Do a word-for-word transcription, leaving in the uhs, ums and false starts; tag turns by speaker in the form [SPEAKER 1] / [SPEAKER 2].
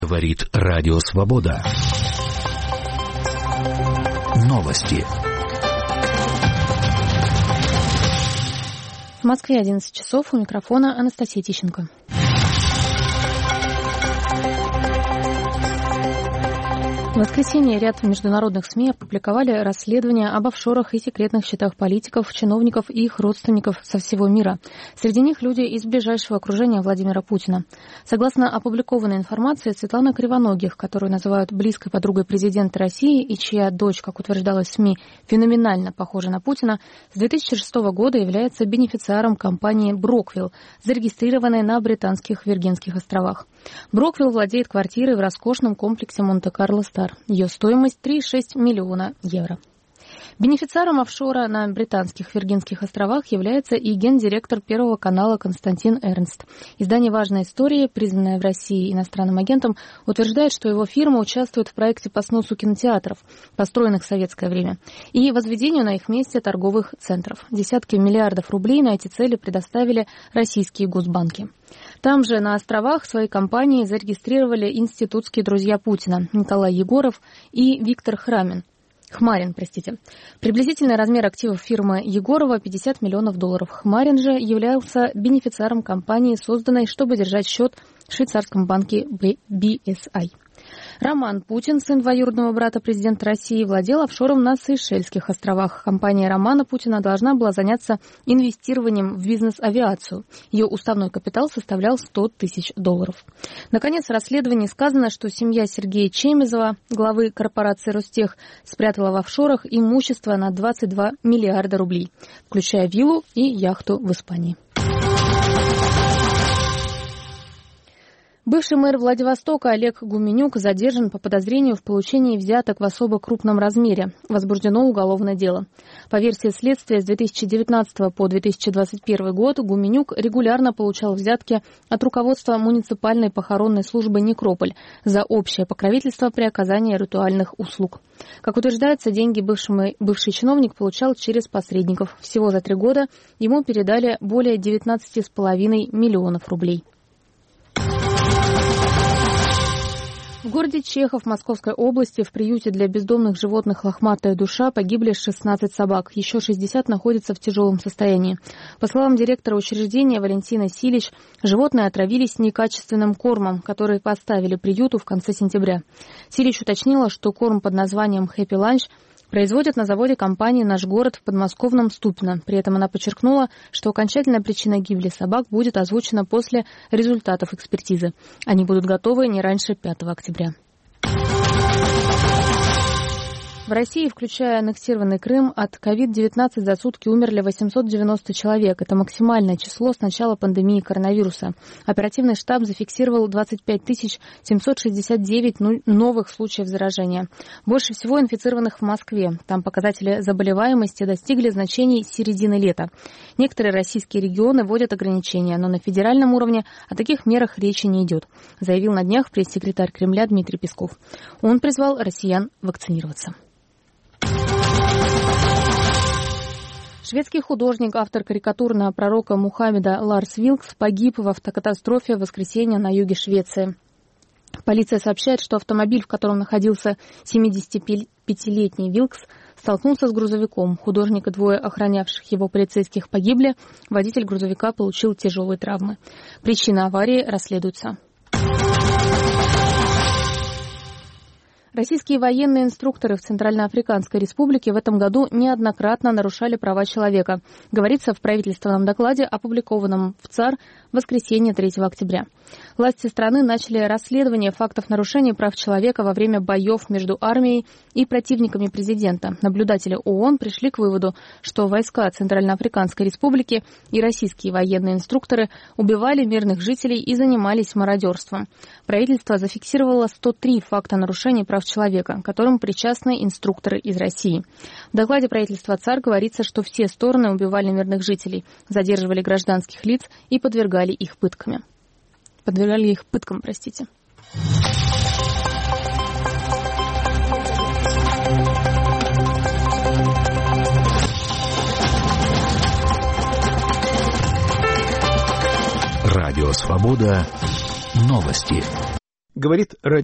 [SPEAKER 1] Говорит Радио Свобода. Новости.
[SPEAKER 2] В Москве одиннадцать часов, у микрофона Анастасия Тищенко. В воскресенье ряд международных СМИ опубликовали расследования об офшорах и секретных счетах политиков, чиновников и их родственников со всего мира. Среди них люди из ближайшего окружения Владимира Путина. Согласно опубликованной информации, Светлана Кривоногих, которую называют близкой подругой президента России и чья дочь, как утверждалось в СМИ, феноменально похожа на Путина, с две тысячи шестого года является бенефициаром компании «Броквилл», зарегистрированной на Британских Виргинских островах. Броквилл владеет квартирой в роскошном комплексе Монте-Карло-Стар. Ее стоимость три целых шесть десятых миллиона евро. Бенефициаром офшора на Британских Виргинских островах является и гендиректор Первого канала Константин Эрнст. Издание «Важная история», признанное в России иностранным агентом, утверждает, что его фирма участвует в проекте по сносу кинотеатров, построенных в советское время, и возведению на их месте торговых центров. Десятки миллиардов рублей на эти цели предоставили российские госбанки. Там же, на островах, свои компании зарегистрировали институтские друзья Путина Николай Егоров и Виктор Храмин. Хмарин, простите. Приблизительный размер активов фирмы Егорова – пятьдесят миллионов долларов. Хмарин же являлся бенефициаром компании, созданной, чтобы держать счет в швейцарском банке би эс ай. Роман Путин, сын двоюродного брата президента России, владел офшором на Сейшельских островах. Компания Романа Путина должна была заняться инвестированием в бизнес-авиацию. Ее уставной капитал составлял сто тысяч долларов. Наконец, в расследовании сказано, что семья Сергея Чемезова, главы корпорации Ростех, спрятала в офшорах имущество на двадцать два миллиарда рублей, включая виллу и яхту в Испании. Бывший мэр Владивостока Олег Гуменюк задержан по подозрению в получении взяток в особо крупном размере. Возбуждено уголовное дело. По версии следствия, с две тысячи девятнадцатого по две тысячи двадцать первый год Гуменюк регулярно получал взятки от руководства муниципальной похоронной службы «Некрополь» за общее покровительство при оказании ритуальных услуг. Как утверждается, деньги бывший, бывший чиновник получал через посредников. Всего за три года ему передали более девятнадцать целых пять десятых миллионов рублей. В городе Чехов Московской области в приюте для бездомных животных «Лохматая душа» погибли шестнадцать собак. Еще шестьдесят находятся в тяжелом состоянии. По словам директора учреждения Валентина Силич, животные отравились некачественным кормом, который поставили приюту в конце сентября. Силич уточнила, что корм под названием «Хэппи Ланч» производят на заводе компании «Наш город» в подмосковном Ступино. При этом она подчеркнула, что окончательная причина гибели собак будет озвучена после результатов экспертизы. Они будут готовы не раньше пятого октября. В России, включая аннексированный Крым, от ковид девятнадцать за сутки умерли восемьсот девяносто человек. Это максимальное число с начала пандемии коронавируса. Оперативный штаб зафиксировал двадцать пять тысяч семьсот шестьдесят девять новых случаев заражения. Больше всего инфицированных в Москве. Там показатели заболеваемости достигли значений середины лета. Некоторые российские регионы вводят ограничения, но на федеральном уровне о таких мерах речи не идет, заявил на днях пресс-секретарь Кремля Дмитрий Песков. Он призвал россиян вакцинироваться. Шведский художник, автор карикатур на пророка Мухаммеда Ларс Вилкс погиб в автокатастрофе в воскресенье на юге Швеции. Полиция сообщает, что автомобиль, в котором находился семидесятипятилетний Вилкс, столкнулся с грузовиком. Художник и двое охранявших его полицейских погибли. Водитель грузовика получил тяжелые травмы. Причина аварии расследуется. Российские военные инструкторы в Центральноафриканской Республике в этом году неоднократно нарушали права человека, говорится в правительственном докладе, опубликованном в ЦАР в воскресенье третьего октября. Власти страны начали расследование фактов нарушений прав человека во время боев между армией и противниками президента. Наблюдатели ООН пришли к выводу, что войска Центральноафриканской Республики и российские военные инструкторы убивали мирных жителей и занимались мародерством. Правительство зафиксировало сто три факта нарушений прав человека, к которым причастны инструкторы из России. В докладе правительства ЦАР говорится, что все стороны убивали мирных жителей, задерживали гражданских лиц и подвергали их пытками. Подвергали их пыткам, простите.
[SPEAKER 1] Радио Свобода. Новости.
[SPEAKER 3] говорит радио.